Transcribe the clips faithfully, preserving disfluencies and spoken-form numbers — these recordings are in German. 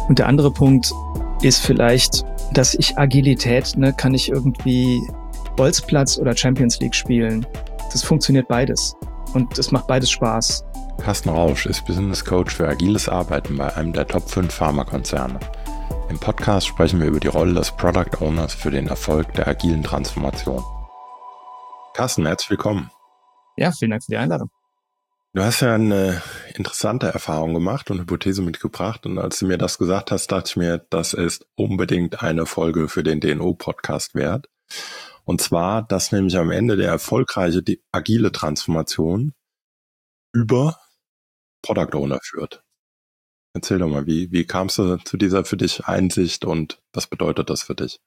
Und der andere Punkt ist vielleicht, dass ich Agilität, ne, kann ich irgendwie Bolzplatz oder Champions League spielen. Das funktioniert beides. Und es macht beides Spaß. Carsten Rausch ist Business Coach für agiles Arbeiten bei einem der Top fünf Pharmakonzerne. Im Podcast sprechen wir über die Rolle des Product Owners für den Erfolg der agilen Transformation. Carsten, herzlich willkommen. Ja, vielen Dank für die Einladung. Du hast ja eine interessante Erfahrung gemacht und Hypothese mitgebracht. Und als du mir das gesagt hast, dachte ich mir, das ist unbedingt eine Folge für den D N O-Podcast wert. Und zwar, dass nämlich am Ende der erfolgreiche die agile Transformation über Product Owner führt. Erzähl doch mal, wie, wie kamst du zu dieser für dich Einsicht und was bedeutet das für dich?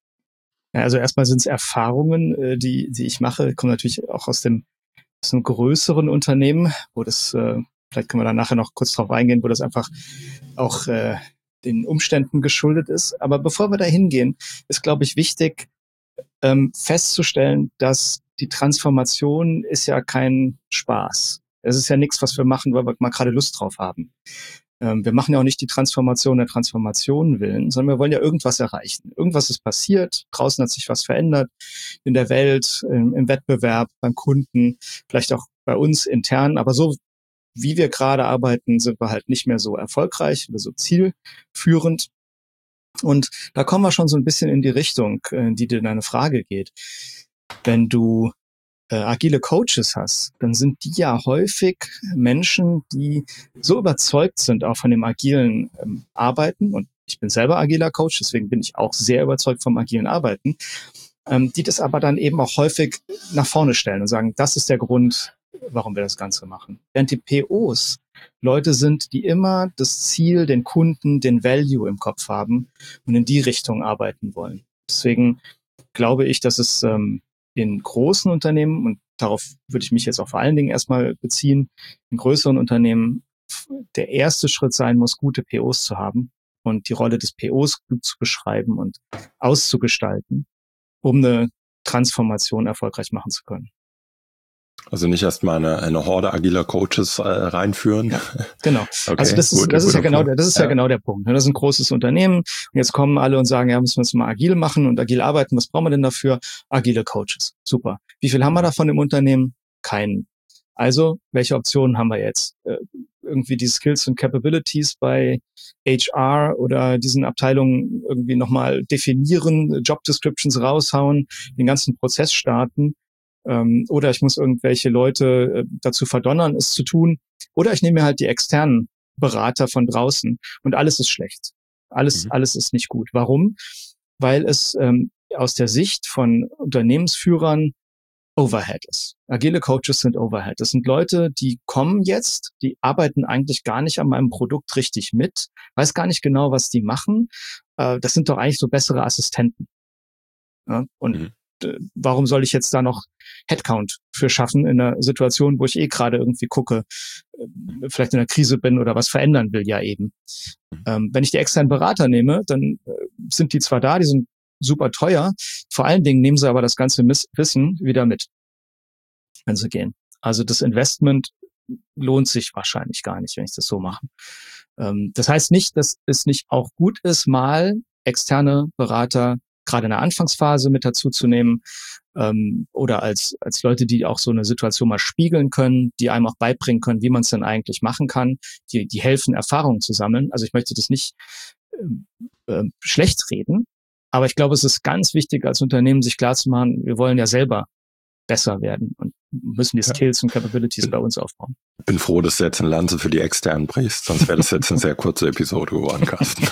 Ja, also erstmal sind es Erfahrungen, die, die ich mache, kommen natürlich auch aus dem aus einem größeren Unternehmen, wo das, äh, vielleicht können wir da nachher noch kurz drauf eingehen, wo das einfach auch äh, den Umständen geschuldet ist. Aber bevor wir da hingehen, ist, glaube ich, wichtig ähm, festzustellen, dass die Transformation ist ja kein Spaß. Es ist ja nichts, was wir machen, weil wir mal gerade Lust drauf haben. Ähm, wir machen ja auch nicht die Transformation der Transformation willen, sondern wir wollen ja irgendwas erreichen. Irgendwas ist passiert, draußen hat sich was verändert, in der Welt, im, im Wettbewerb, beim Kunden, vielleicht auch bei uns intern. Aber so wie wir gerade arbeiten, sind wir halt nicht mehr so erfolgreich oder so zielführend. Und da kommen wir schon so ein bisschen in die Richtung, in die dir deine Frage geht. Wenn du äh, agile Coaches hast, dann sind die ja häufig Menschen, die so überzeugt sind auch von dem agilen ähm, Arbeiten. Und ich bin selber agiler Coach, deswegen bin ich auch sehr überzeugt vom agilen Arbeiten, ähm, die das aber dann eben auch häufig nach vorne stellen und sagen, das ist der Grund, warum wir das Ganze machen. Während die P Os Leute sind, die immer das Ziel, den Kunden, den Value im Kopf haben und in die Richtung arbeiten wollen. Deswegen glaube ich, dass es ähm, in großen Unternehmen, und darauf würde ich mich jetzt auch vor allen Dingen erstmal beziehen, in größeren Unternehmen der erste Schritt sein muss, gute P Os zu haben und die Rolle des P Os gut zu beschreiben und auszugestalten, um eine Transformation erfolgreich machen zu können. Also nicht erstmal eine, eine Horde agiler Coaches äh, reinführen. Ja, genau. Okay, also das ist, gut, das ist ja genau, Punkt. das ist ja. ja genau der Punkt. Das ist ein großes Unternehmen und jetzt kommen alle und sagen, ja, müssen wir jetzt mal agil machen und agil arbeiten. Was brauchen wir denn dafür? Agile Coaches. Super. Wie viel haben wir davon im Unternehmen? Keinen. Also, welche Optionen haben wir jetzt? Äh, irgendwie die Skills und Capabilities bei H R oder diesen Abteilungen irgendwie nochmal definieren, Job Descriptions raushauen, den ganzen Prozess starten. Ähm, oder ich muss irgendwelche Leute äh, dazu verdonnern, es zu tun. Oder ich nehme mir halt die externen Berater von draußen und alles ist schlecht. Alles, mhm. alles ist nicht gut. Warum? Weil es ähm, aus der Sicht von Unternehmensführern Overhead ist. Agile Coaches sind Overhead. Das sind Leute, die kommen jetzt, die arbeiten eigentlich gar nicht an meinem Produkt richtig mit, weiß gar nicht genau, was die machen. Äh, das sind doch eigentlich so bessere Assistenten. Ja? Und mhm. warum soll ich jetzt da noch Headcount für schaffen in einer Situation, wo ich eh gerade irgendwie gucke, vielleicht in einer Krise bin oder was verändern will, ja eben. Mhm. Ähm, wenn ich die externen Berater nehme, dann äh, sind die zwar da, die sind super teuer, vor allen Dingen nehmen sie aber das ganze Miss- Wissen wieder mit, wenn sie gehen. Also das Investment lohnt sich wahrscheinlich gar nicht, wenn ich das so mache. Ähm, das heißt nicht, dass es nicht auch gut ist, mal externe Berater gerade in der Anfangsphase mit dazu zu nehmen ähm, oder als als Leute, die auch so eine Situation mal spiegeln können, die einem auch beibringen können, wie man es denn eigentlich machen kann, die die helfen, Erfahrungen zu sammeln. Also ich möchte das nicht äh, äh, schlecht reden, aber ich glaube, es ist ganz wichtig als Unternehmen, sich klarzumachen, wir wollen ja selber besser werden und müssen die Skills ja. und Capabilities bei uns aufbauen. Ich bin froh, dass du jetzt eine Lanze für die Externen brichst, sonst wäre das jetzt eine sehr kurze Episode geworden, Carsten.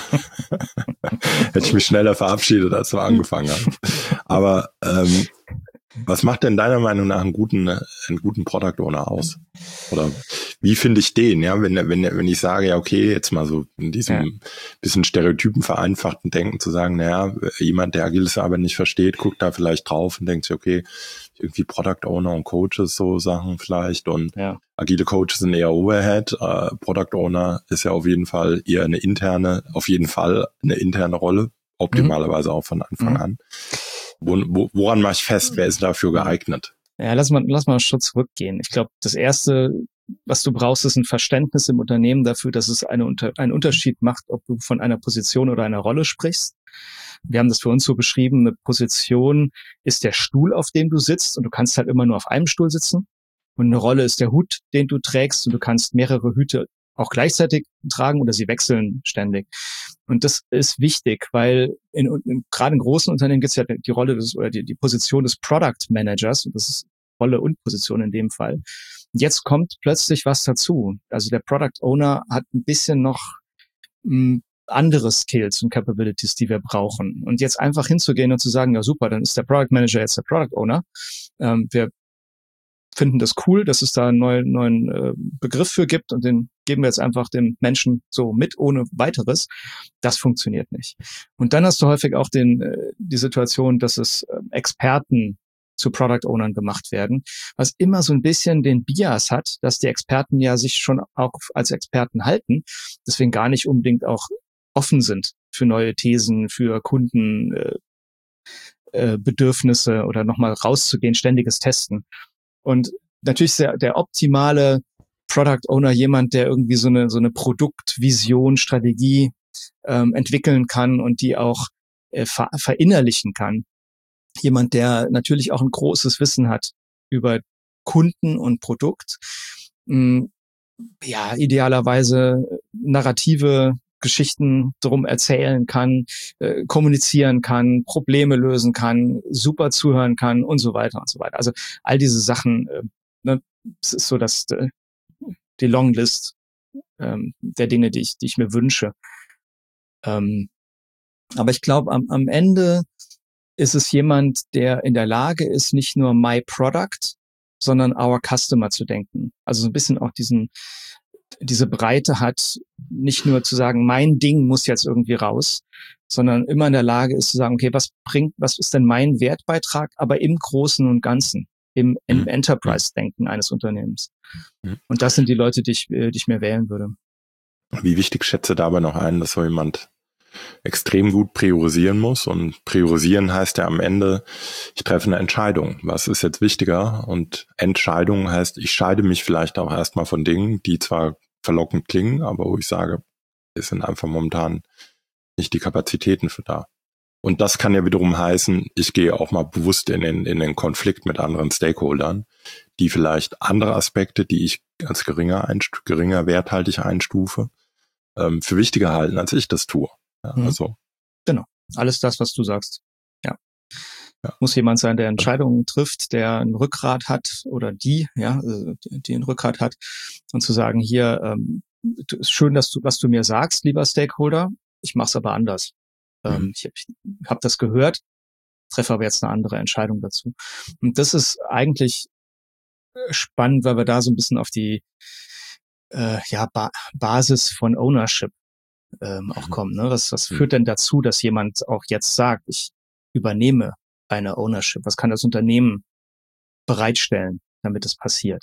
Hätte ich mich schneller verabschiedet, als du angefangen hast. Aber ähm, was macht denn deiner Meinung nach einen guten, einen guten Product Owner aus? Oder wie finde ich den? Ja, wenn, wenn, wenn ich sage, ja, okay, jetzt mal so in diesem ja. bisschen stereotypen, vereinfachten Denken zu sagen, naja, jemand, der agiles Arbeiten nicht versteht, guckt da vielleicht drauf und denkt sich, okay, irgendwie Product Owner und Coaches, so Sachen vielleicht und ja. agile Coaches sind eher Overhead, äh, Product Owner ist ja auf jeden Fall eher eine interne, auf jeden Fall eine interne Rolle, optimalerweise mhm. auch von Anfang mhm. an. Wo, wo, woran mache ich fest, wer ist dafür geeignet? Ja, lass mal, lass mal einen Schritt zurückgehen. Ich glaube, das erste, was du brauchst, ist ein Verständnis im Unternehmen dafür, dass es eine, einen Unterschied macht, ob du von einer Position oder einer Rolle sprichst. Wir haben das für uns so beschrieben, eine Position ist der Stuhl, auf dem du sitzt und du kannst halt immer nur auf einem Stuhl sitzen. Und eine Rolle ist der Hut, den du trägst und du kannst mehrere Hüte auch gleichzeitig tragen oder sie wechseln ständig. Und das ist wichtig, weil in, in, gerade in großen Unternehmen gibt es ja die Rolle des, oder die, die Position des Product Managers, und das ist Rolle und Position in dem Fall. Und jetzt kommt plötzlich was dazu. Also der Product Owner hat ein bisschen noch mh, andere Skills und Capabilities, die wir brauchen. Und jetzt einfach hinzugehen und zu sagen, ja super, dann ist der Product Manager jetzt der Product Owner. Ähm, wir finden das cool, dass es da einen neuen, neuen äh, Begriff für gibt und den geben wir jetzt einfach dem Menschen so mit, ohne weiteres. Das funktioniert nicht. Und dann hast du häufig auch den, äh, die Situation, dass es äh, Experten zu Product Ownern gemacht werden, was immer so ein bisschen den Bias hat, dass die Experten ja sich schon auch als Experten halten, deswegen gar nicht unbedingt auch offen sind für neue Thesen, für Kunden, äh, äh, Bedürfnisse oder nochmal rauszugehen, ständiges Testen. Und natürlich ist der, der optimale Product Owner jemand, der irgendwie so eine so eine Produktvision, Strategie ähm, entwickeln kann und die auch äh, ver verinnerlichen kann. Jemand, der natürlich auch ein großes Wissen hat über Kunden und Produkt. Ähm, ja, idealerweise narrative Geschichten drum erzählen kann, äh, kommunizieren kann, Probleme lösen kann, super zuhören kann und so weiter und so weiter. Also all diese Sachen, äh, ne, es ist so, dass äh, die Longlist ähm, der Dinge, die ich, die ich mir wünsche. Ähm, aber ich glaube, am, am Ende ist es jemand, der in der Lage ist, nicht nur my product, sondern our customer zu denken. Also so ein bisschen auch diesen diese Breite hat, nicht nur zu sagen, mein Ding muss jetzt irgendwie raus, sondern immer in der Lage ist zu sagen, okay, was bringt, was ist denn mein Wertbeitrag, aber im Großen und Ganzen, im, im Enterprise-Denken eines Unternehmens. Und das sind die Leute, die ich, die ich mir wählen würde. Wie wichtig schätze dabei noch ein, dass so jemand extrem gut priorisieren muss, und priorisieren heißt ja am Ende, ich treffe eine Entscheidung. Was ist jetzt wichtiger? Und Entscheidung heißt, ich scheide mich vielleicht auch erstmal von Dingen, die zwar verlockend klingen, aber wo ich sage, es sind einfach momentan nicht die Kapazitäten für da. Und das kann ja wiederum heißen, ich gehe auch mal bewusst in den, in den Konflikt mit anderen Stakeholdern, die vielleicht andere Aspekte, die ich als geringer, einst- geringer werthaltig einstufe, ähm, für wichtiger halten, als ich das tue. Ja, Mhm. also. Genau. Alles das, was du sagst. Ja. Ja. Muss jemand sein, der Entscheidungen trifft, der ein Rückgrat hat oder die, ja, die, die ein Rückgrat hat, und zu sagen, hier, ähm, ist schön, dass du, was du mir sagst, lieber Stakeholder, ich mach's aber anders. Mhm. Ähm, ich ich habe das gehört, treffe aber jetzt eine andere Entscheidung dazu. Und das ist eigentlich spannend, weil wir da so ein bisschen auf die äh, ja, ba- Basis von Ownership ähm, auch kommen. Ne? Was, was führt denn dazu, dass jemand auch jetzt sagt, ich übernehme eine Ownership? Was kann das Unternehmen bereitstellen, damit es passiert?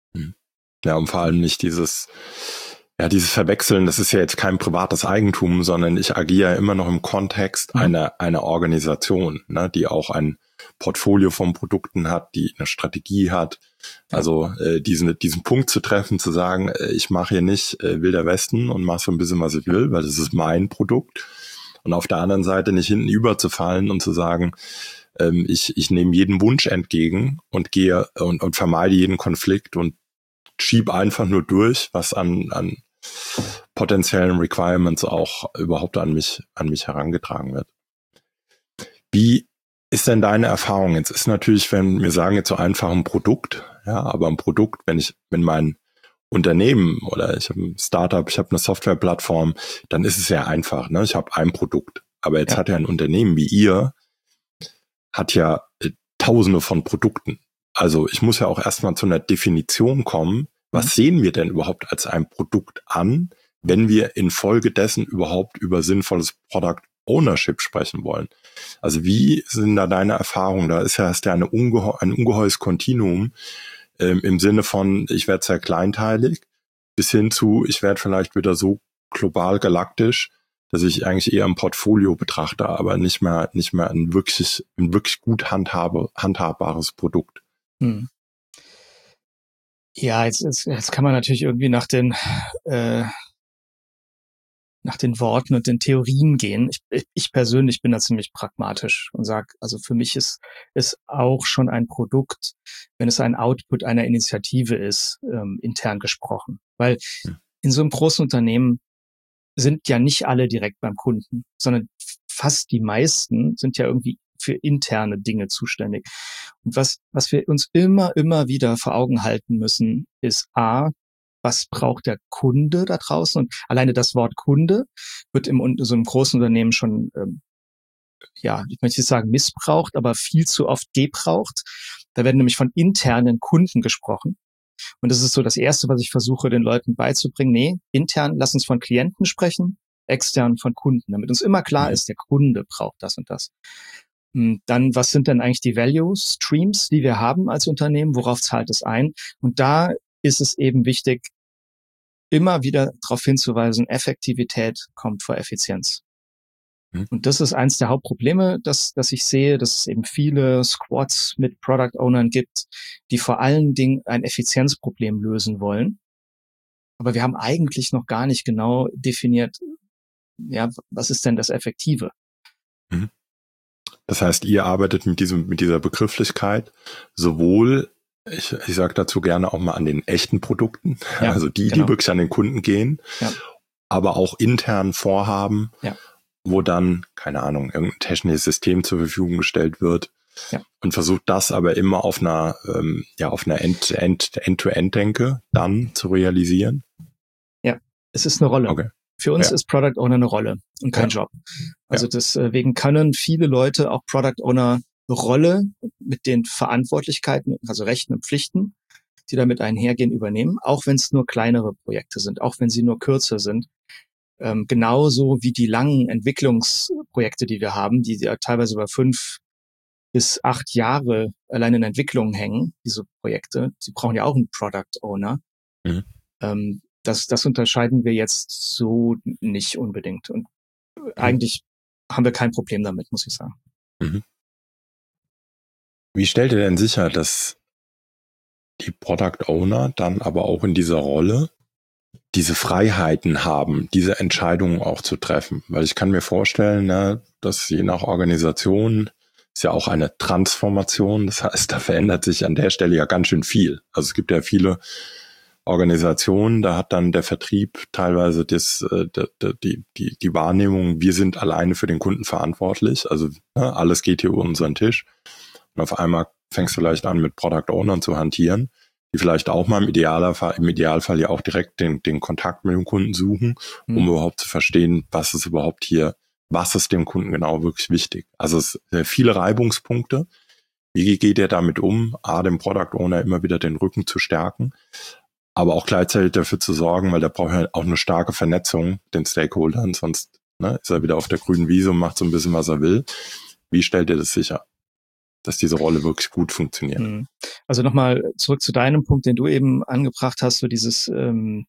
Ja, und vor allem nicht dieses, ja, dieses Verwechseln, das ist ja jetzt kein privates Eigentum, sondern ich agiere immer noch im Kontext mhm. einer, einer Organisation, ne, die auch ein Portfolio von Produkten hat, die eine Strategie hat. Ja. Also äh, diesen, diesen Punkt zu treffen, zu sagen, äh, ich mache hier nicht äh, Wilder Westen und mache so ein bisschen, was ich will, weil das ist mein Produkt. Und auf der anderen Seite nicht hinten überzufallen und zu sagen, ähm, ich, ich nehme jeden Wunsch entgegen und gehe und, und vermeide jeden Konflikt und schieb einfach nur durch, was an, an potenziellen Requirements auch überhaupt an mich, an mich herangetragen wird. Wie ist denn deine Erfahrung? Jetzt ist natürlich, wenn wir sagen jetzt so einfach ein Produkt, ja, aber ein Produkt, wenn ich, wenn mein Unternehmen oder ich habe ein Startup, ich habe eine Softwareplattform, dann ist es ja einfach, ne? Ich habe ein Produkt. Aber jetzt ja. hat ja ein Unternehmen wie ihr, hat ja äh, tausende von Produkten. Also ich muss ja auch erstmal zu einer Definition kommen, was mhm. sehen wir denn überhaupt als ein Produkt an, wenn wir infolgedessen überhaupt über sinnvolles Product Ownership sprechen wollen. Also wie sind da deine Erfahrungen? Da ist ja erst ja eine ungeheu- ein ungeheures Kontinuum ähm, im Sinne von, ich werde sehr kleinteilig, bis hin zu, ich werde vielleicht wieder so global galaktisch, dass ich eigentlich eher ein Portfolio betrachte, aber nicht mehr nicht mehr ein wirklich ein wirklich gut handhabe, handhabbares Produkt. Hm. Ja, jetzt, jetzt, jetzt kann man natürlich irgendwie nach den äh, nach den Worten und den Theorien gehen. Ich, ich persönlich bin da ziemlich pragmatisch und sage, also für mich ist ist auch schon ein Produkt, wenn es ein Output einer Initiative ist, ähm, intern gesprochen. Weil Hm. in so einem großen Unternehmen sind ja nicht alle direkt beim Kunden, sondern fast die meisten sind ja irgendwie für interne Dinge zuständig. Und was, was wir uns immer, immer wieder vor Augen halten müssen, ist A, was braucht der Kunde da draußen? Und alleine das Wort Kunde wird im so einem großen Unternehmen schon, ähm, ja, ich möchte nicht sagen missbraucht, aber viel zu oft gebraucht. Da werden nämlich von internen Kunden gesprochen. Und das ist so das Erste, was ich versuche, den Leuten beizubringen. Nee, intern, lass uns von Klienten sprechen, extern von Kunden, damit uns immer klar Mhm. ist, der Kunde braucht das und das. Dann, was sind denn eigentlich die Value Streams, die wir haben als Unternehmen? Worauf zahlt es ein? Und da ist es eben wichtig, immer wieder darauf hinzuweisen, Effektivität kommt vor Effizienz. Mhm. Und das ist eins der Hauptprobleme, dass, dass ich sehe, dass es eben viele Squads mit Product Ownern gibt, die vor allen Dingen ein Effizienzproblem lösen wollen. Aber wir haben eigentlich noch gar nicht genau definiert, ja, was ist denn das Effektive? Mhm. Das heißt, ihr arbeitet mit diesem, mit dieser Begrifflichkeit sowohl, ich, ich sage dazu gerne auch mal an den echten Produkten, Ja, also die, genau. die wirklich an den Kunden gehen, Ja. aber auch intern Vorhaben, Ja. wo dann, keine Ahnung, irgendein technisches System zur Verfügung gestellt wird. Ja. Und versucht das aber immer auf einer, ähm, ja, auf einer End, End, End-to-End-Denke dann zu realisieren. Ja, es ist eine Rolle. Okay. Für uns Ja. ist Product Owner eine Rolle und kein Ja. Job. Also Ja. deswegen können viele Leute auch Product Owner Rolle mit den Verantwortlichkeiten, also Rechten und Pflichten, die damit einhergehen, übernehmen, auch wenn es nur kleinere Projekte sind, auch wenn sie nur kürzer sind. Ähm, genauso wie die langen Entwicklungsprojekte, die wir haben, die ja teilweise über fünf bis acht Jahre allein in Entwicklung hängen, diese Projekte. Sie brauchen ja auch einen Product Owner. Mhm. Ähm, das, das unterscheiden wir jetzt so nicht unbedingt. Und Mhm. eigentlich haben wir kein Problem damit, muss ich sagen. Mhm. Wie stellt ihr denn sicher, dass die Product Owner dann aber auch in dieser Rolle diese Freiheiten haben, diese Entscheidungen auch zu treffen? Weil ich kann mir vorstellen, ne, dass je nach Organisation ist ja auch eine Transformation. Das heißt, da verändert sich an der Stelle ja ganz schön viel. Also es gibt ja viele Organisationen, da hat dann der Vertrieb teilweise das, äh, die, die, die Wahrnehmung, wir sind alleine für den Kunden verantwortlich. Also ne, alles geht hier über unseren Tisch. Und auf einmal fängst du vielleicht an, mit Product Ownern zu hantieren, die vielleicht auch mal im Idealfall, im Idealfall ja auch direkt den, den Kontakt mit dem Kunden suchen, um mhm. überhaupt zu verstehen, was ist überhaupt hier, was ist dem Kunden genau wirklich wichtig. Also es sind viele Reibungspunkte. Wie geht ihr damit um, A, dem Product Owner immer wieder den Rücken zu stärken, aber auch gleichzeitig dafür zu sorgen, weil der braucht ja auch eine starke Vernetzung den Stakeholdern, sonst ne, ist er wieder auf der grünen Wiese und macht so ein bisschen, was er will. Wie stellt ihr das sicher, dass diese Rolle wirklich gut funktioniert? Also nochmal zurück zu deinem Punkt, den du eben angebracht hast, so dieses ähm,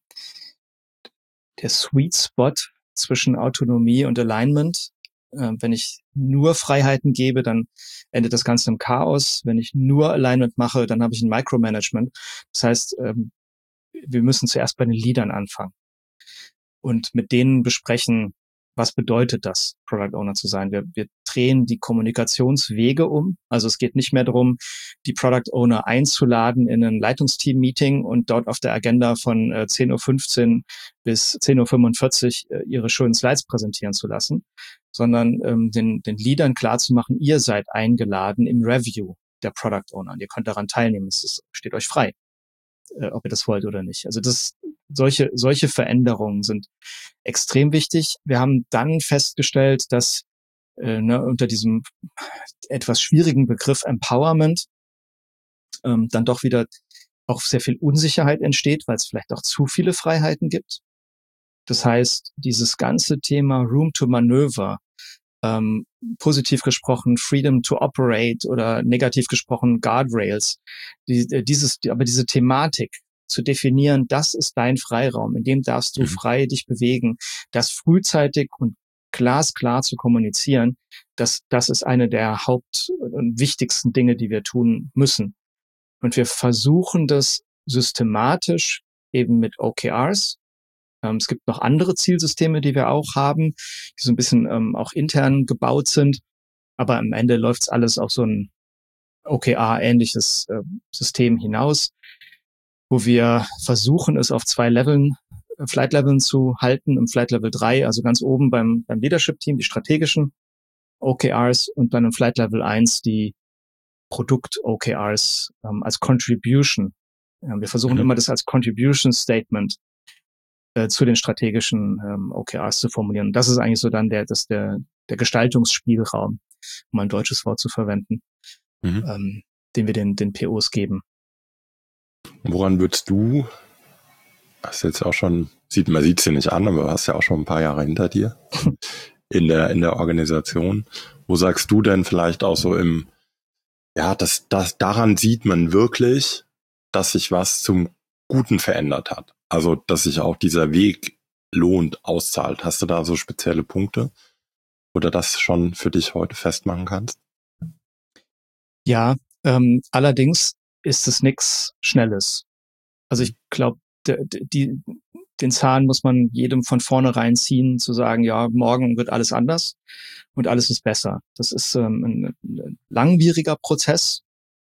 der Sweet Spot zwischen Autonomie und Alignment. Äh, wenn ich nur Freiheiten gebe, dann endet das Ganze im Chaos. Wenn ich nur Alignment mache, dann habe ich ein Micromanagement. Das heißt, ähm, wir müssen zuerst bei den Leadern anfangen und mit denen besprechen, was bedeutet das, Product Owner zu sein. Wir, wir drehen die Kommunikationswege um. Also es geht nicht mehr darum, die Product Owner einzuladen in ein Leitungsteam-Meeting und dort auf der Agenda von äh, zehn Uhr fünfzehn bis zehn Uhr fünfundvierzig äh, ihre schönen Slides präsentieren zu lassen, sondern ähm, den, den Leadern klarzumachen, ihr seid eingeladen im Review der Product Owner und ihr könnt daran teilnehmen. Es ist, steht euch frei, äh, ob ihr das wollt oder nicht. Also das, solche, solche Veränderungen sind extrem wichtig. Wir haben dann festgestellt, dass äh, ne, unter diesem etwas schwierigen Begriff Empowerment ähm, dann doch wieder auch sehr viel Unsicherheit entsteht, weil es vielleicht auch zu viele Freiheiten gibt. Das heißt, dieses ganze Thema Room to Maneuver, ähm, positiv gesprochen Freedom to Operate oder negativ gesprochen Guardrails, die, dieses, aber diese Thematik zu definieren, das ist dein Freiraum, in dem darfst du mhm. frei dich bewegen, das frühzeitig und glasklar zu kommunizieren, das, das ist eine der Haupt- und wichtigsten Dinge, die wir tun müssen. Und wir versuchen das systematisch eben mit O K Rs. Ähm, es gibt noch andere Zielsysteme, die wir auch haben, die so ein bisschen ähm, auch intern gebaut sind. Aber am Ende läuft es alles auf so ein O K R-ähnliches äh, System hinaus, wo wir versuchen, es auf zwei Leveln, äh, Flight-Leveln zu halten. Im Flight Level drei, also ganz oben beim, beim Leadership-Team, die strategischen O K Rs und dann im Flight Level eins die Produkt-O K Rs ähm, als Contribution. Ja, wir versuchen mhm. immer das als Contribution Statement äh, zu den strategischen ähm, O K Rs zu formulieren. Und das ist eigentlich so dann der, das der, der Gestaltungsspielraum, um ein deutsches Wort zu verwenden, mhm. ähm, den wir den, den P Os geben. Woran würdest du, hast jetzt auch schon, sieht, man sieht es dir nicht an, aber du hast ja auch schon ein paar Jahre hinter dir in der, in der Organisation. Wo sagst du denn vielleicht auch so im, ja, das, das, daran sieht man wirklich, dass sich was zum Guten verändert hat. Also, dass sich auch dieser Weg lohnt, auszahlt. Hast du da so spezielle Punkte, wo du das schon für dich heute festmachen kannst? Ja, ähm, allerdings ist es nichts Schnelles. Also ich glaube, die, den Zahn muss man jedem von vornherein ziehen, zu sagen, ja, morgen wird alles anders und alles ist besser. Das ist ähm, ein, ein langwieriger Prozess.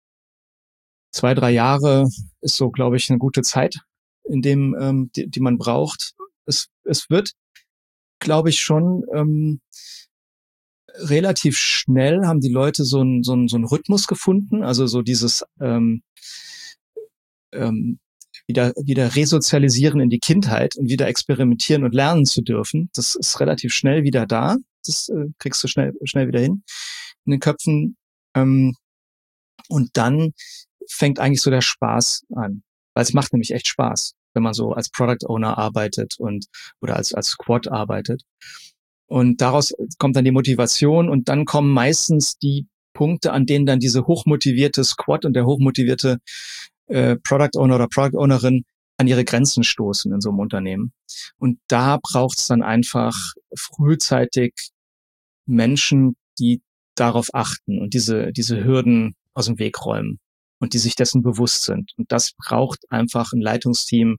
Zwei, drei Jahre ist so, glaube ich, eine gute Zeit, in dem ähm, die, die man braucht. Es, es wird, glaube ich, schon ähm, relativ schnell haben die Leute so einen so einen so einen Rhythmus gefunden, also so dieses ähm, ähm, wieder wieder resozialisieren in die Kindheit und wieder experimentieren und lernen zu dürfen. Das ist relativ schnell wieder da. Das äh, kriegst du schnell schnell wieder hin in den Köpfen. Ähm, und dann fängt eigentlich so der Spaß an, weil es macht nämlich echt Spaß, wenn man so als Product Owner arbeitet und oder als als Squad arbeitet. Und daraus kommt dann die Motivation und dann kommen meistens die Punkte, an denen dann diese hochmotivierte Squad und der hochmotivierte äh, Product Owner oder Product Ownerin an ihre Grenzen stoßen in so einem Unternehmen. Und da braucht es dann einfach frühzeitig Menschen, die darauf achten und diese diese Hürden aus dem Weg räumen und die sich dessen bewusst sind. Und das braucht einfach ein Leitungsteam,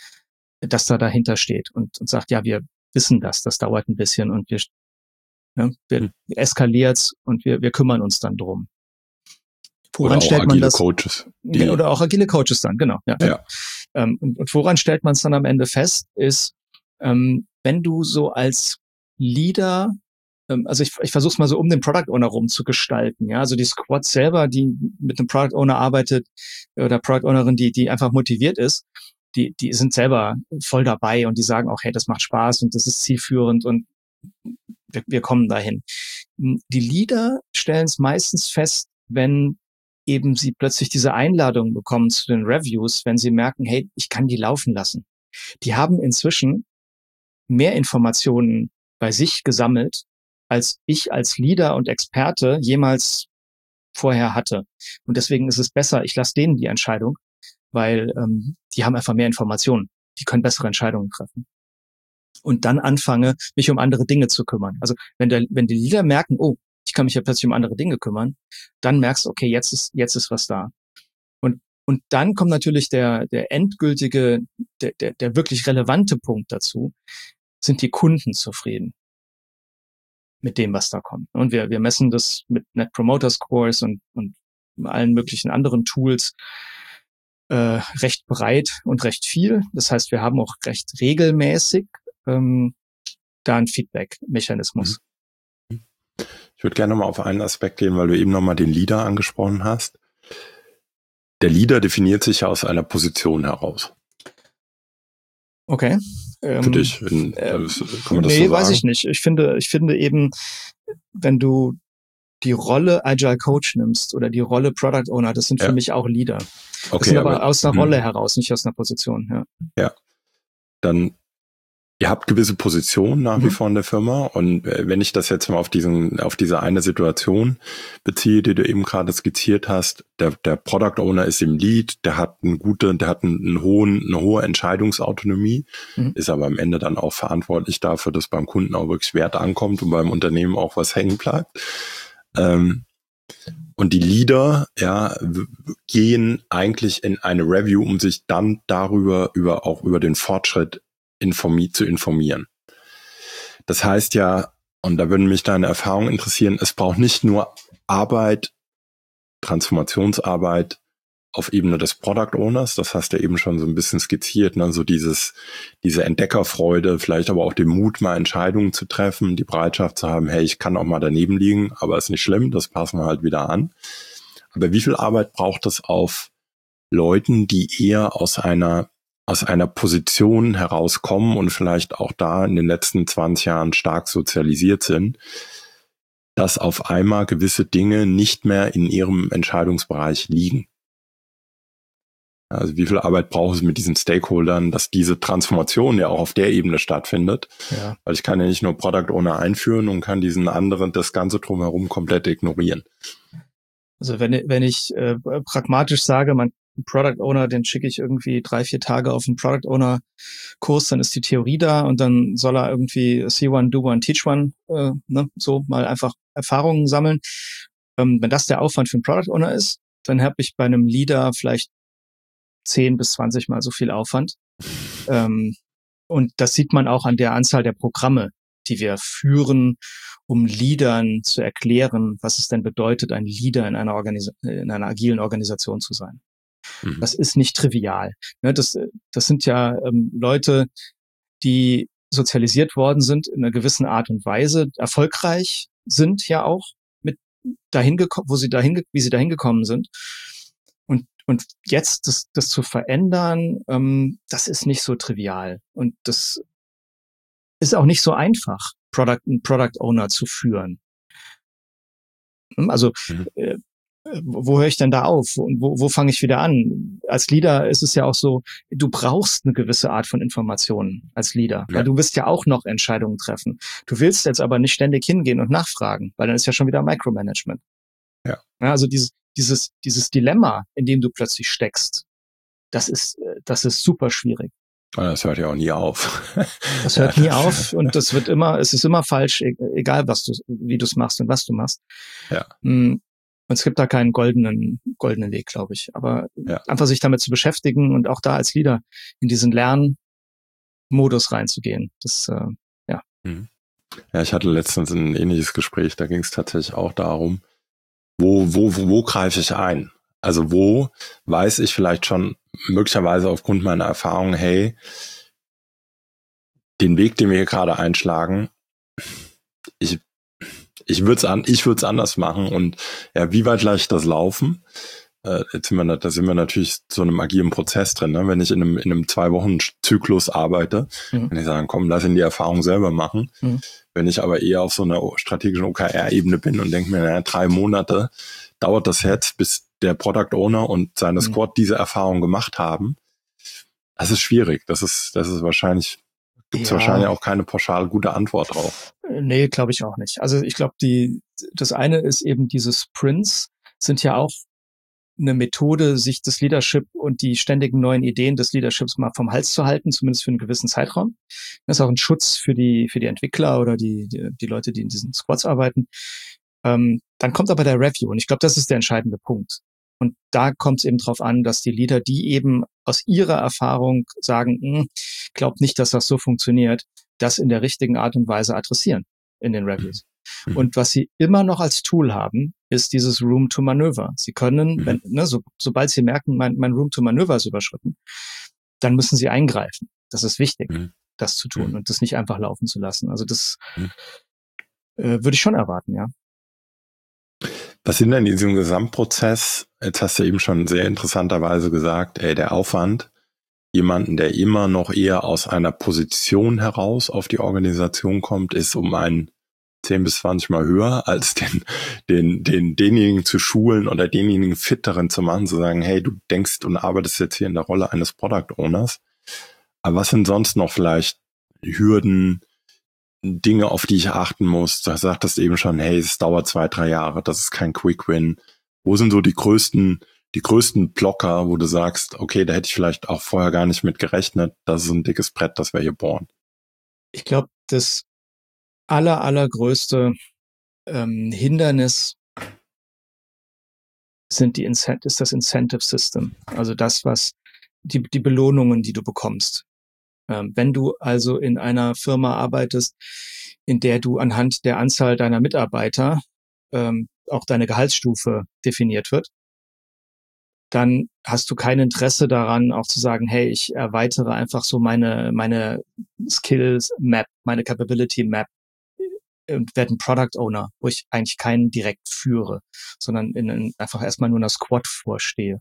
das da dahinter steht und, und sagt, ja, wir wissen das, das dauert ein bisschen und wir, ne, wir hm. eskaliert's und wir, wir kümmern uns dann drum. Woran oder auch stellt man agile das? Coaches. Die, oder auch agile Coaches dann, genau. Ja. ja. Ähm, und, und woran stellt man es dann am Ende fest, ist, ähm, wenn du so als Leader, ähm, also ich, ich versuche es mal so um den Product Owner rum zu gestalten, ja, also die Squad selber, die mit einem Product Owner arbeitet oder Product Ownerin, die, die einfach motiviert ist, die, die sind selber voll dabei und die sagen auch, hey, das macht Spaß und das ist zielführend und wir, wir kommen dahin. Die Leader stellen es meistens fest, wenn eben sie plötzlich diese Einladung bekommen zu den Reviews, wenn sie merken, hey, ich kann die laufen lassen. Die haben inzwischen mehr Informationen bei sich gesammelt, als ich als Leader und Experte jemals vorher hatte. Und deswegen ist es besser, ich lasse denen die Entscheidung, weil ähm, die haben einfach mehr Informationen. Die können bessere Entscheidungen treffen. Und dann anfange, mich um andere Dinge zu kümmern. Also wenn der, wenn die Leader merken, oh, ich kann mich ja plötzlich um andere Dinge kümmern, dann merkst du, okay, jetzt ist, jetzt ist was da. Und, und dann kommt natürlich der, der endgültige, der, der, der wirklich relevante Punkt dazu, sind die Kunden zufrieden mit dem, was da kommt. Und wir, wir messen das mit Net Promoter Scores und, und allen möglichen anderen Tools äh, recht breit und recht viel. Das heißt, wir haben auch recht regelmäßig ähm, da einen Feedback-Mechanismus. Ich würde gerne mal auf einen Aspekt gehen, weil du eben nochmal den Leader angesprochen hast. Der Leader definiert sich ja aus einer Position heraus. Okay. Für ähm, dich? In, äh, kann man das nee, so weiß sagen? ich nicht. Ich finde, ich finde eben, wenn du die Rolle Agile Coach nimmst oder die Rolle Product Owner, das sind Ja. für mich auch Leader. Das Okay, sind aber, aber aus einer mh. Rolle heraus, nicht aus einer Position. Ja. Ja. Dann, ihr habt gewisse Positionen nach mhm. wie vor in der Firma und wenn ich das jetzt mal auf diesen, auf diese eine Situation beziehe, die du eben gerade skizziert hast, der, der Product Owner ist im Lead, der hat einen gute, der hat einen, einen hohen, eine hohe Entscheidungsautonomie, mhm. ist aber am Ende dann auch verantwortlich dafür, dass beim Kunden auch wirklich Wert ankommt und beim Unternehmen auch was hängen bleibt. Ähm, Und die Leader, ja, w- gehen eigentlich in eine Review, um sich dann darüber, über, auch über den Fortschritt informi- zu informieren. Das heißt ja, und da würden mich deine Erfahrungen interessieren, es braucht nicht nur Arbeit, Transformationsarbeit auf Ebene des Product Owners, das hast du eben schon so ein bisschen skizziert, ne? So dieses, diese Entdeckerfreude, vielleicht aber auch den Mut, mal Entscheidungen zu treffen, die Bereitschaft zu haben, hey, ich kann auch mal daneben liegen, aber ist nicht schlimm, das passen wir halt wieder an. Aber wie viel Arbeit braucht es auf Leuten, die eher aus einer aus einer Position herauskommen und vielleicht auch da in den letzten zwanzig Jahren stark sozialisiert sind, dass auf einmal gewisse Dinge nicht mehr in ihrem Entscheidungsbereich liegen? Also wie viel Arbeit braucht es mit diesen Stakeholdern, dass diese Transformation ja auch auf der Ebene stattfindet? Ja. Weil ich kann ja nicht nur Product Owner einführen und kann diesen anderen das Ganze drumherum komplett ignorieren. Also wenn, wenn ich äh, pragmatisch sage, mein Product Owner, den schicke ich irgendwie drei, vier Tage auf einen Product Owner Kurs, dann ist die Theorie da und dann soll er irgendwie see one, do one, teach one, äh, ne, so mal einfach Erfahrungen sammeln. Ähm, wenn das der Aufwand für einen Product Owner ist, dann habe ich bei einem Leader vielleicht zehn bis zwanzig Mal so viel Aufwand. Ähm, und das sieht man auch an der Anzahl der Programme, die wir führen, um Leadern zu erklären, was es denn bedeutet, ein Leader in einer, Organisa- in einer agilen Organisation zu sein. Mhm. Das ist nicht trivial. Ne, das, das sind ja ähm, Leute, die sozialisiert worden sind in einer gewissen Art und Weise, erfolgreich sind ja auch mit dahin gekommen, wo sie dahin, wie sie dahin gekommen sind. Und und jetzt das, das zu verändern, ähm, das ist nicht so trivial und das ist auch nicht so einfach, Product, einen Product Owner zu führen. Also Mhm. äh, wo, wo höre ich denn da auf und wo, wo fange ich wieder an? Als Leader ist es ja auch so, du brauchst eine gewisse Art von Informationen als Leader, weil Ja. du wirst ja auch noch Entscheidungen treffen. Du willst jetzt aber nicht ständig hingehen und nachfragen, weil dann ist ja schon wieder Micromanagement. Ja. Ja, also dieses, dieses, dieses Dilemma, in dem du plötzlich steckst, das ist, äh, das ist super schwierig. Das hört ja auch nie auf. Das Ja, hört nie das- auf und das wird immer, es ist immer falsch, e- egal was du, wie du es machst und was du machst. Ja. Mm, Und es gibt da keinen goldenen, goldenen Weg, glaube ich. Aber Ja. einfach sich damit zu beschäftigen und auch da als Leader in diesen Lernmodus reinzugehen. Das, äh, ja. Mhm. Ja, ich hatte letztens ein ähnliches Gespräch, da ging es tatsächlich auch darum, wo, wo, wo, wo greife ich ein? Also wo weiß ich vielleicht schon möglicherweise aufgrund meiner Erfahrung, hey, den Weg, den wir hier gerade einschlagen, ich, ich würde es an, ich würde es anders machen und ja, wie weit lasse ich das laufen? Äh, jetzt sind wir, da sind wir natürlich so einem agilen Prozess drin, ne? Wenn ich in einem, in einem zwei Wochen Zyklus arbeite, Mhm. wenn ich sagen, komm, lass ihn die Erfahrung selber machen. Mhm. Wenn ich aber eher auf so einer strategischen O K R-Ebene bin und denke mir, naja, drei Monate dauert das jetzt, bis der Product Owner und seine Mhm. Squad diese Erfahrung gemacht haben. Das ist schwierig. Das ist, das ist wahrscheinlich, gibt es Ja. wahrscheinlich auch keine pauschal gute Antwort drauf. Nee, glaube ich auch nicht. Also ich glaube, die, das eine ist eben diese Sprints sind ja auch eine Methode, sich das Leadership und die ständigen neuen Ideen des Leaderships mal vom Hals zu halten, zumindest für einen gewissen Zeitraum. Das ist auch ein Schutz für die, für die Entwickler oder die, die, die Leute, die in diesen Squads arbeiten. Ähm, dann kommt aber der Review und ich glaube, das ist der entscheidende Punkt. Und da kommt es eben drauf an, dass die Leader, die eben aus ihrer Erfahrung sagen, glaubt nicht, dass das so funktioniert, das in der richtigen Art und Weise adressieren in den Reviews. Mhm. Und was sie immer noch als Tool haben, ist dieses Room to Manöver. Sie können, Mhm. wenn, ne, so, sobald sie merken, mein, mein Room to Manöver ist überschritten, dann müssen sie eingreifen. Das ist wichtig, Mhm. das zu tun Mhm. und das nicht einfach laufen zu lassen. Also das Mhm. äh, würde ich schon erwarten, ja. Was sind denn in diesem Gesamtprozess, jetzt hast du eben schon sehr interessanterweise gesagt, ey, der Aufwand, jemanden, der immer noch eher aus einer Position heraus auf die Organisation kommt, ist um ein zehn bis zwanzig Mal höher, als den, den, den, denjenigen zu schulen oder denjenigen fitteren zu machen, zu sagen, hey, du denkst und arbeitest jetzt hier in der Rolle eines Product Owners. Aber was sind sonst noch vielleicht Hürden, Dinge, auf die ich achten muss? Du sagtest eben schon, hey, es dauert zwei, drei Jahre, das ist kein Quick Win. Wo sind so die größten, die größten Blocker, wo du sagst, okay, da hätte ich vielleicht auch vorher gar nicht mit gerechnet, das ist ein dickes Brett, das wir hier bohren? Ich glaube, das aller, allergrößte ähm, Hindernis sind die Incent- ist das Incentive System. Also das, was die, die Belohnungen, die du bekommst. Ähm, wenn du also in einer Firma arbeitest, in der du anhand der Anzahl deiner Mitarbeiter ähm, auch deine Gehaltsstufe definiert wird, dann hast du kein Interesse daran, auch zu sagen, hey, ich erweitere einfach so meine, meine Skills Map, meine Capability Map und werde ein Product Owner, wo ich eigentlich keinen direkt führe, sondern in, in einfach erstmal nur einer Squad vorstehe.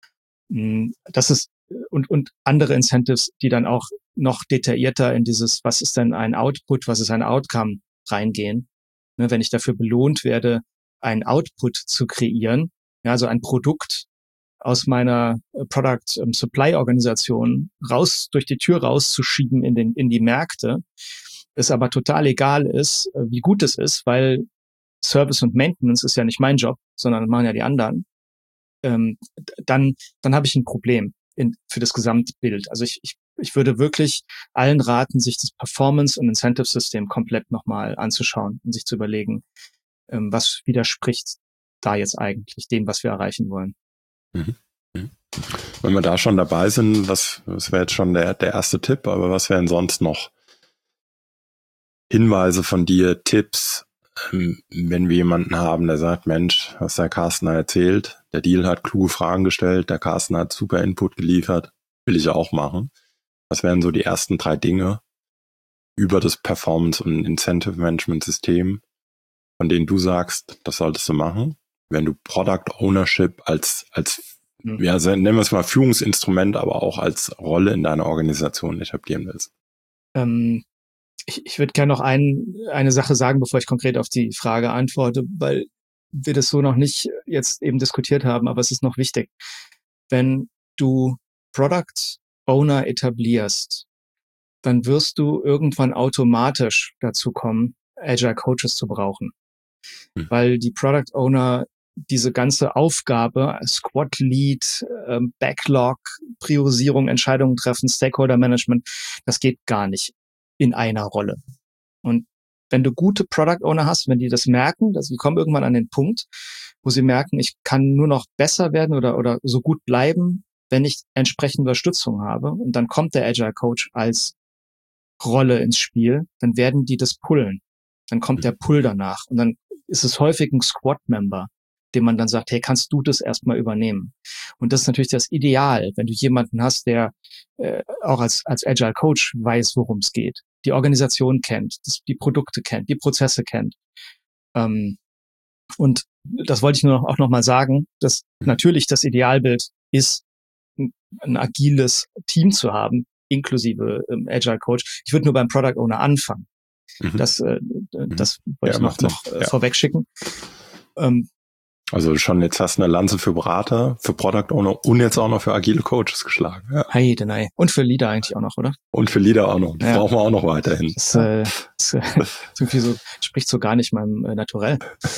Das ist, und, und andere Incentives, die dann auch noch detaillierter in dieses, was ist denn ein Output, was ist ein Outcome reingehen. Ne, wenn ich dafür belohnt werde, ein Output zu kreieren, ja, also ein Produkt aus meiner Product Supply Organisation raus, durch die Tür rauszuschieben in den, in die Märkte, es aber total egal ist, wie gut es ist, weil Service und Maintenance ist ja nicht mein Job, sondern das machen ja die anderen, ähm, dann, dann habe ich ein Problem in, für das Gesamtbild. Also ich, ich, ich würde wirklich allen raten, sich das Performance- und Incentive-System komplett nochmal anzuschauen und sich zu überlegen, ähm, was widerspricht da jetzt eigentlich dem, was wir erreichen wollen. Mhm. Mhm. Wenn wir da schon dabei sind, was, was wäre jetzt schon der, der erste Tipp, aber was wären sonst noch Hinweise von dir, Tipps, ähm, wenn wir jemanden haben, der sagt, Mensch, was der Carsten da erzählt, der Deal hat kluge Fragen gestellt, der Carsten hat super Input geliefert, will ich auch machen. Was wären so die ersten drei Dinge über das Performance- und Incentive-Management-System, von denen du sagst, das solltest du machen, wenn du Product Ownership als, als mhm. ja, nennen wir es mal Führungsinstrument, aber auch als Rolle in deiner Organisation etablieren willst? Ähm, ich ich würde gerne noch ein, eine Sache sagen, bevor ich konkret auf die Frage antworte, weil wir das so noch nicht jetzt eben diskutiert haben, aber es ist noch wichtig. Wenn du Product Owner etablierst, dann wirst du irgendwann automatisch dazu kommen, Agile Coaches zu brauchen. Hm. Weil die Product Owner diese ganze Aufgabe, Squad Lead, ähm, Backlog, Priorisierung, Entscheidungen treffen, Stakeholder Management, das geht gar nicht in einer Rolle. Und wenn du gute Product Owner hast, wenn die das merken, dass sie kommen irgendwann an den Punkt, wo sie merken, ich kann nur noch besser werden oder, oder so gut bleiben, wenn ich entsprechende Unterstützung habe. Und dann kommt der Agile Coach als Rolle ins Spiel, dann werden die das pullen. Dann kommt der Pull danach. Und dann ist es häufig ein Squad-Member, dem man dann sagt, hey, kannst du das erstmal übernehmen? Und das ist natürlich das Ideal, wenn du jemanden hast, der äh, auch als, als Agile Coach weiß, worum es geht, die Organisation kennt, das, die Produkte kennt, die Prozesse kennt. Ähm, und das wollte ich nur noch, auch noch mal sagen, dass natürlich das Idealbild ist, ein, ein agiles Team zu haben, inklusive ähm, Agile Coach. Ich würde nur beim Product Owner anfangen. Mhm. Das, äh, das wollte ja, ich noch, noch äh, ja. vorweg schicken. Ähm, also schon jetzt hast du eine Lanze für Berater, für Product Owner und jetzt auch noch für agile Coaches geschlagen. Ja. Heide, nein. Und für Leader eigentlich auch noch, oder? Und für Leader auch noch. Die ja. brauchen wir auch noch weiterhin. Das, äh, das, das irgendwie so, spricht so gar nicht meinem äh, Naturell.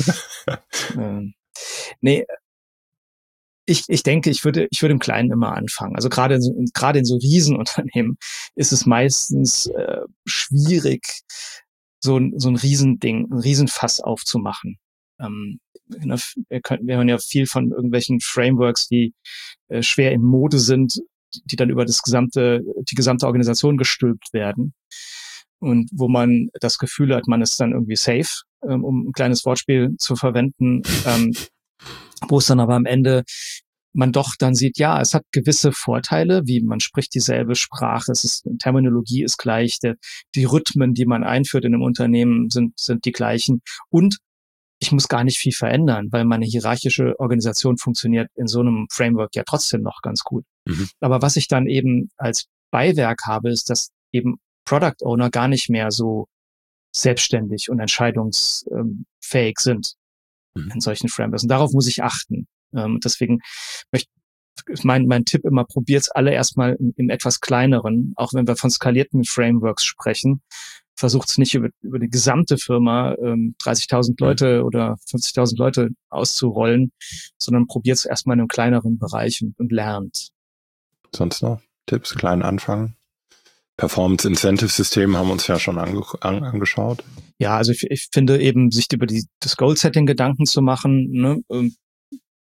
ähm, nee, Ich, ich denke, ich würde, ich würde im Kleinen immer anfangen. Also gerade in so, gerade in so Riesenunternehmen ist es meistens äh, schwierig, so ein, so ein Riesending, ein Riesenfass aufzumachen. Ähm, wir, können, wir hören ja viel von irgendwelchen Frameworks, die äh, schwer in Mode sind, die dann über das gesamte, die gesamte Organisation gestülpt werden. Und wo man das Gefühl hat, man ist dann irgendwie safe, ähm, um ein kleines Wortspiel zu verwenden. Ähm, wo es dann aber am Ende man doch dann sieht, ja, es hat gewisse Vorteile, wie man spricht dieselbe Sprache, es ist, Terminologie ist gleich, der, die Rhythmen, die man einführt in einem Unternehmen, sind, sind die gleichen. Und ich muss gar nicht viel verändern, weil meine hierarchische Organisation funktioniert in so einem Framework ja trotzdem noch ganz gut. Mhm. Aber was ich dann eben als Beiwerk habe, ist, dass eben Product Owner gar nicht mehr so selbstständig und entscheidungsfähig sind in solchen Frameworks. Und darauf muss ich achten. Ähm, deswegen möchte mein, mein Tipp immer, probiert's alle erstmal im, im etwas kleineren, auch wenn wir von skalierten Frameworks sprechen. Versucht's nicht über, über die gesamte Firma ähm, dreißigtausend Leute oder fünfzigtausend Leute auszurollen, sondern probiert's erstmal in einem kleineren Bereich und, und lernt. Sonst noch Tipps, klein anfangen? Performance Incentive System haben wir uns ja schon ange- an, angeschaut. Ja, also ich, ich finde eben, sich über die, das Goal-Setting Gedanken zu machen, ne,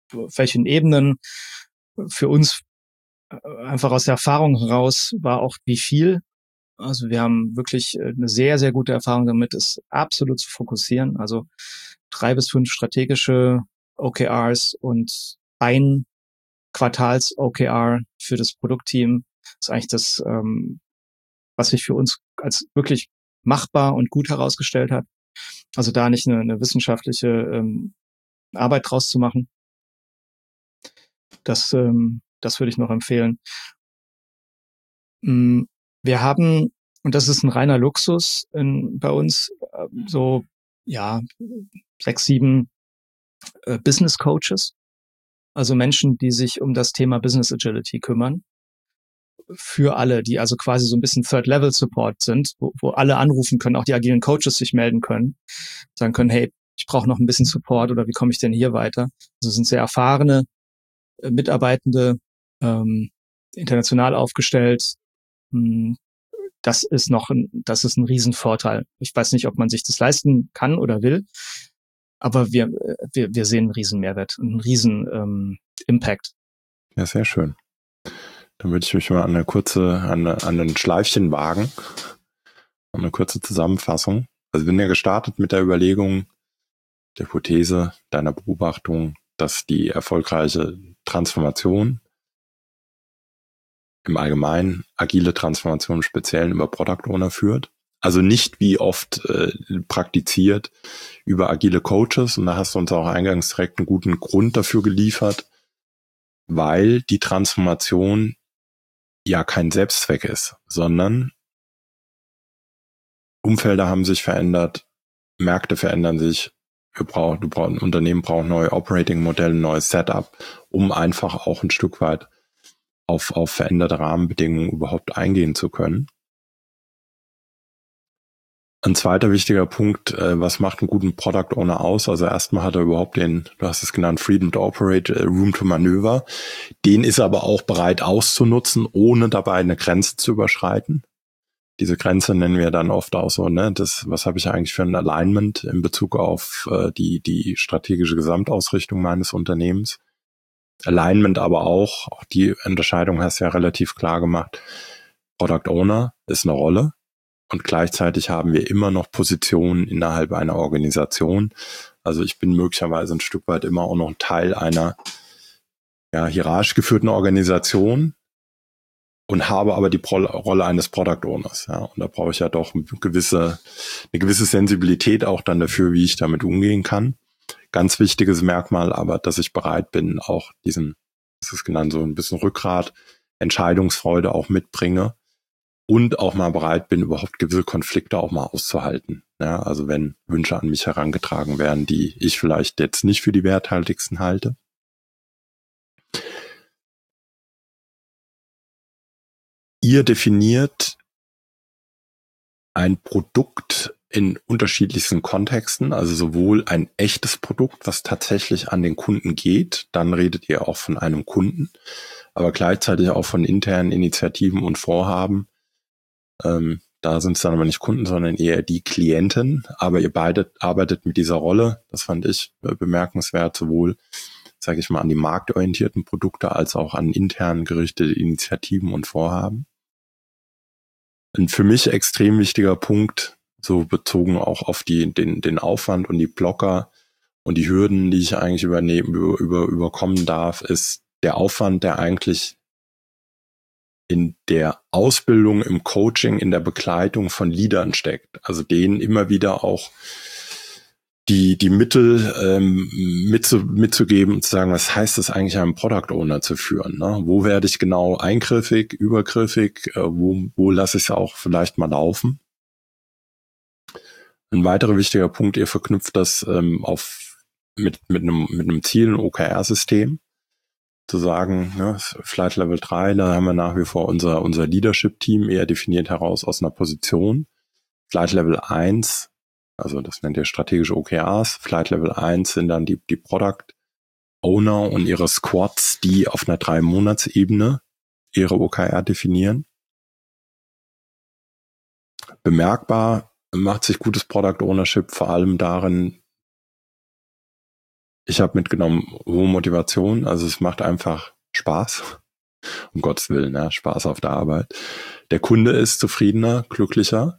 auf welchen Ebenen. Für uns einfach aus der Erfahrung heraus war auch wie viel. Also wir haben wirklich eine sehr, sehr gute Erfahrung damit, es absolut zu fokussieren. Also drei bis fünf strategische O K Rs und ein Quartals-O K R für das Produktteam ist eigentlich das, ähm, was sich für uns als wirklich machbar und gut herausgestellt hat. Also da nicht eine, eine wissenschaftliche ähm, Arbeit draus zu machen. Das, ähm, das würde ich noch empfehlen. Wir haben, und das ist ein reiner Luxus in, bei uns, äh, so ja sechs, sieben äh, Business Coaches, also Menschen, die sich um das Thema Business Agility kümmern. Für alle, die also quasi so ein bisschen Third-Level-Support sind, wo, wo alle anrufen können, auch die agilen Coaches sich melden können, sagen können, hey, ich brauche noch ein bisschen Support oder wie komme ich denn hier weiter? Also es sind sehr erfahrene äh, Mitarbeitende, ähm, international aufgestellt. Hm, das ist noch ein, das ist ein Riesenvorteil. Ich weiß nicht, ob man sich das leisten kann oder will, aber wir, wir, wir sehen einen riesen Mehrwert, einen riesen ähm, Impact. Ja, sehr schön. Dann würde ich mich mal an eine kurze, an, eine, an ein Schleifchen wagen, an eine kurze Zusammenfassung. Also wir sind ja gestartet mit der Überlegung, der Hypothese, deiner Beobachtung, dass die erfolgreiche Transformation im Allgemeinen, agile Transformation im Speziellen über Product Owner führt. Also nicht wie oft äh, praktiziert über agile Coaches. Und da hast du uns auch eingangs direkt einen guten Grund dafür geliefert, weil die Transformation ja kein Selbstzweck ist, sondern Umfelder haben sich verändert, Märkte verändern sich, wir brauchen, du brauchst, ein Unternehmen braucht neue Operating-Modelle, neues Setup, um einfach auch ein Stück weit auf, auf veränderte Rahmenbedingungen überhaupt eingehen zu können. Ein zweiter wichtiger Punkt, äh, was macht einen guten Product Owner aus? Also erstmal hat er überhaupt den, du hast es genannt, Freedom to Operate, äh, Room to Manöver. Den ist er aber auch bereit auszunutzen, ohne dabei eine Grenze zu überschreiten. Diese Grenze nennen wir dann oft auch so, ne, das, was habe ich eigentlich für ein Alignment in Bezug auf äh, die, die strategische Gesamtausrichtung meines Unternehmens. Alignment aber auch, auch die Unterscheidung hast du ja relativ klar gemacht. Product Owner ist eine Rolle. Und gleichzeitig haben wir immer noch Positionen innerhalb einer Organisation. Also ich bin möglicherweise ein Stück weit immer auch noch ein Teil einer ja, hierarchisch geführten Organisation und habe aber die Pro- Rolle eines Product Owners. Ja. Und da brauche ich ja doch eine gewisse, eine gewisse Sensibilität auch dann dafür, wie ich damit umgehen kann. Ganz wichtiges Merkmal aber, dass ich bereit bin, auch diesen, das ist genannt, so ein bisschen Rückgrat, Entscheidungsfreude auch mitbringe. Und auch mal bereit bin, überhaupt gewisse Konflikte auch mal auszuhalten. Ja, also wenn Wünsche an mich herangetragen werden, die ich vielleicht jetzt nicht für die werthaltigsten halte. Ihr definiert ein Produkt in unterschiedlichsten Kontexten, also sowohl ein echtes Produkt, was tatsächlich an den Kunden geht, dann redet ihr auch von einem Kunden, aber gleichzeitig auch von internen Initiativen und Vorhaben. Ähm, da sind es dann aber nicht Kunden, sondern eher die Klienten. Aber ihr beide arbeitet mit dieser Rolle. Das fand ich bemerkenswert, sowohl, sage ich mal, an die marktorientierten Produkte als auch an intern gerichtete Initiativen und Vorhaben. Ein für mich extrem wichtiger Punkt, so bezogen auch auf die, den, den Aufwand und die Blocker und die Hürden, die ich eigentlich übernehmen, über, über, überkommen darf, ist der Aufwand, der eigentlich in der Ausbildung, im Coaching, in der Begleitung von Leadern steckt. Also denen immer wieder auch die die Mittel ähm, mitzu, mitzugeben und zu sagen, was heißt es eigentlich, einen Product Owner zu führen? Ne? Wo werde ich genau eingriffig, übergriffig? Äh, wo wo lasse ich es auch vielleicht mal laufen? Ein weiterer wichtiger Punkt, ihr verknüpft das ähm, auf mit mit einem mit einem Ziel, ein O K R-System. Zu sagen, ne, Flight Level drei, da haben wir nach wie vor unser unser Leadership-Team eher definiert heraus aus einer Position. Flight Level eins, also das nennt ihr strategische O K Rs. Flight Level eins sind dann die die Product Owner und ihre Squads, die auf einer drei-Monats-Ebene ihre O K R definieren. Bemerkbar macht sich gutes Product Ownership vor allem darin, ich habe mitgenommen, hohe Motivation, also es macht einfach Spaß. Um Gottes Willen, ja, Spaß auf der Arbeit. Der Kunde ist zufriedener, glücklicher.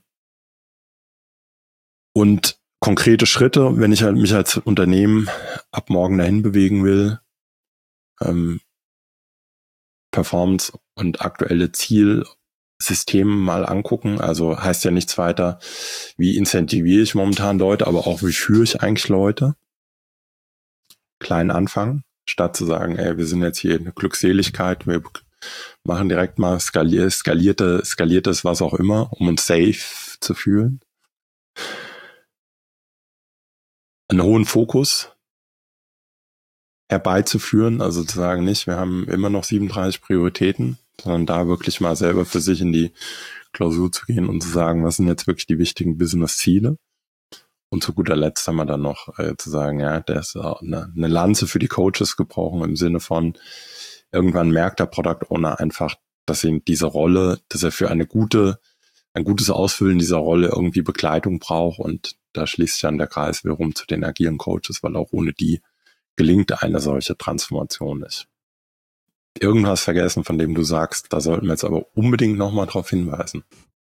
Und konkrete Schritte, wenn ich halt mich als Unternehmen ab morgen dahin bewegen will, ähm, Performance und aktuelle Zielsysteme mal angucken. Also heißt ja nichts weiter, wie incentiviere ich momentan Leute, aber auch wie führe ich eigentlich Leute. Klein anfangen, statt zu sagen, ey, wir sind jetzt hier eine Glückseligkeit, wir machen direkt mal skalier, skalierte, skaliertes was auch immer, um uns safe zu fühlen. Einen hohen Fokus herbeizuführen, also zu sagen nicht, wir haben immer noch siebenunddreißig Prioritäten, sondern da wirklich mal selber für sich in die Klausur zu gehen und zu sagen, was sind jetzt wirklich die wichtigen Business-Ziele. Und zu guter Letzt haben wir dann noch äh, zu sagen, ja, da ist auch eine, eine Lanze für die Coaches gebrochen im Sinne von, irgendwann merkt der Product Owner einfach, dass ihn diese Rolle, dass er für eine gute, ein gutes Ausfüllen dieser Rolle irgendwie Begleitung braucht, und da schließt sich dann der Kreis wiederum zu den agilen Coaches, weil auch ohne die gelingt eine solche Transformation nicht. Irgendwas vergessen, von dem du sagst, da sollten wir jetzt aber unbedingt nochmal drauf hinweisen.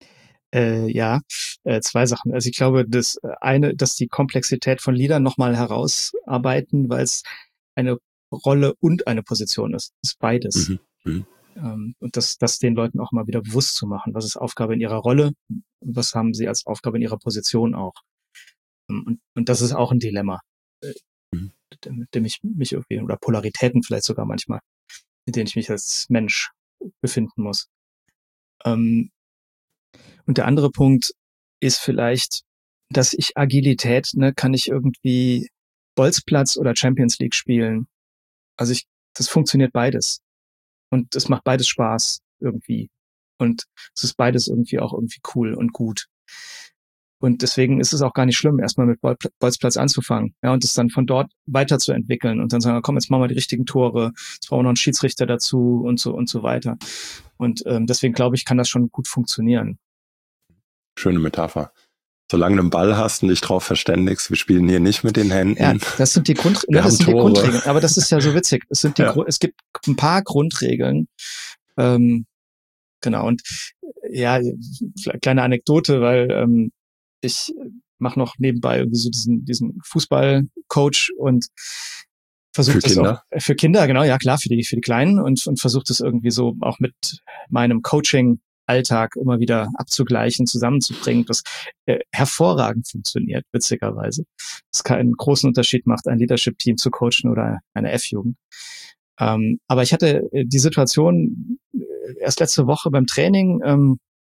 Äh, ja, äh, zwei Sachen. Also ich glaube, das eine, dass die Komplexität von Leadern nochmal herausarbeiten, weil es eine Rolle und eine Position ist. Es ist beides. Mhm. Mhm. Ähm, und das, das den Leuten auch mal wieder bewusst zu machen. Was ist Aufgabe in ihrer Rolle? Was haben sie als Aufgabe in ihrer Position auch? Und, und das ist auch ein Dilemma, äh, Mhm. mit dem ich mich irgendwie, oder Polaritäten vielleicht sogar manchmal, mit denen ich mich als Mensch befinden muss. Ähm, und der andere Punkt ist vielleicht, dass ich Agilität, ne, kann ich irgendwie Bolzplatz oder Champions League spielen. Also ich, das funktioniert beides. Und es macht beides Spaß irgendwie. Und es ist beides irgendwie auch irgendwie cool und gut. Und deswegen ist es auch gar nicht schlimm, erstmal mit Bolzplatz anzufangen, ja, und es dann von dort weiterzuentwickeln und dann sagen, komm, jetzt machen wir die richtigen Tore, jetzt brauchen wir noch einen Schiedsrichter dazu und so und so weiter. Und ähm, deswegen glaube ich, kann das schon gut funktionieren. Schöne Metapher. Solange du einen Ball hast und dich drauf verständigst, wir spielen hier nicht mit den Händen. Ja, das sind die Grund, ne, das sind die Grundregeln. Aber das ist ja so witzig. Es sind die, ja. Es gibt ein paar Grundregeln. Ähm, genau. Und ja, kleine Anekdote, weil ähm, ich mache noch nebenbei irgendwie so diesen, diesen Fußballcoach und versuche das Kinder? auch für Kinder, genau, ja klar, für die, für die Kleinen, und, und versuche das irgendwie so auch mit meinem Coaching Alltag immer wieder abzugleichen, zusammenzubringen, das äh, hervorragend funktioniert, witzigerweise. Das keinen großen Unterschied macht, ein Leadership-Team zu coachen oder eine F-Jugend. Ähm, aber ich hatte die Situation äh, erst letzte Woche beim Training, ähm,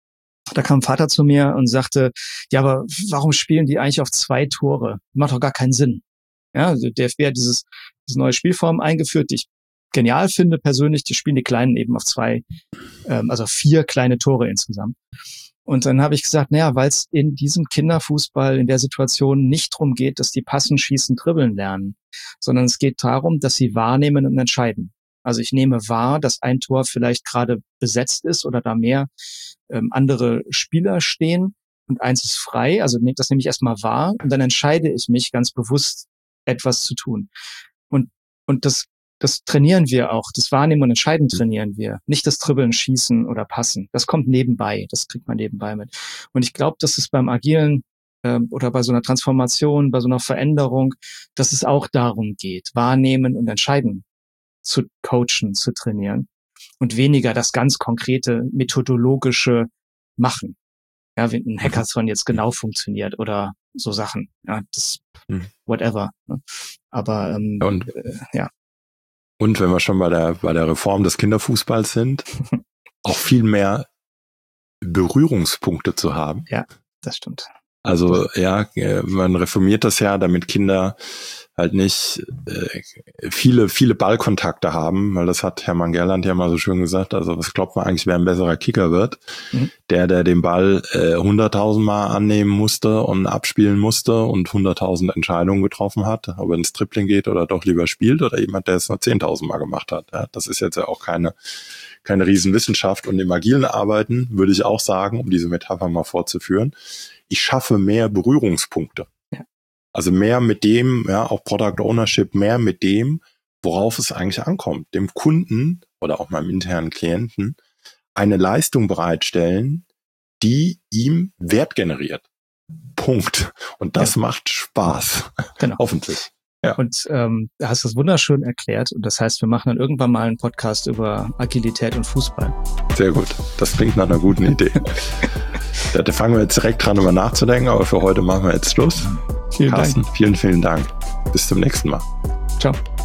da kam ein Vater zu mir und sagte, ja, aber warum spielen die eigentlich auf zwei Tore? Macht doch gar keinen Sinn. Ja, also der D F B hat dieses, diese neue Spielform eingeführt, die ich genial finde persönlich. Die spielen die Kleinen eben auf zwei, ähm, also vier kleine Tore insgesamt. Und dann habe ich gesagt, naja, weil es in diesem Kinderfußball in der Situation nicht darum geht, dass die passen, schießen, dribbeln lernen, sondern es geht darum, dass sie wahrnehmen und entscheiden. Also ich nehme wahr, dass ein Tor vielleicht gerade besetzt ist oder da mehr ähm, andere Spieler stehen und eins ist frei. Also das nehme ich erstmal wahr und dann entscheide ich mich ganz bewusst, etwas zu tun. Und, und das, das trainieren wir auch. Das Wahrnehmen und Entscheiden trainieren wir. Nicht das Dribbeln, Schießen oder Passen. Das kommt nebenbei. Das kriegt man nebenbei mit. Und ich glaube, dass es beim Agilen ähm, oder bei so einer Transformation, bei so einer Veränderung, dass es auch darum geht, Wahrnehmen und Entscheiden zu coachen, zu trainieren und weniger das ganz konkrete methodologische Machen. Ja, wie ein Hackathon jetzt genau funktioniert oder so Sachen. Ja, das whatever. Ne? Aber ähm, und, äh, ja. Und wenn wir schon bei der bei der Reform des Kinderfußballs sind, auch viel mehr Berührungspunkte zu haben. Ja, das stimmt. Also ja, man reformiert das ja, damit Kinder halt nicht äh, viele viele Ballkontakte haben, weil das hat Hermann Gerland ja mal so schön gesagt, also was glaubt man eigentlich, wer ein besserer Kicker wird? Mhm. Der, der den Ball äh, hunderttausend Mal annehmen musste und abspielen musste und hunderttausend Entscheidungen getroffen hat, ob er ins Tripling geht oder doch lieber spielt, oder jemand, der es nur zehntausend Mal gemacht hat. Ja, das ist jetzt ja auch keine keine Riesenwissenschaft. Und im agilen Arbeiten würde ich auch sagen, um diese Metapher mal fortzuführen, ich schaffe mehr Berührungspunkte. Ja. Also mehr mit dem, ja, auch Product Ownership, mehr mit dem, worauf es eigentlich ankommt, dem Kunden oder auch meinem internen Klienten eine Leistung bereitstellen, die ihm Wert generiert. Punkt. Und das ja. macht Spaß. Genau. Hoffentlich. Ja. Und ähm, du hast das wunderschön erklärt. Und das heißt, wir machen dann irgendwann mal einen Podcast über Agilität und Fußball. Sehr gut. Das klingt nach einer guten Idee. da, da fangen wir jetzt direkt dran, über nachzudenken. Aber für heute machen wir jetzt Schluss. Vielen Carsten, Dank. vielen, vielen Dank. Bis zum nächsten Mal. Ciao.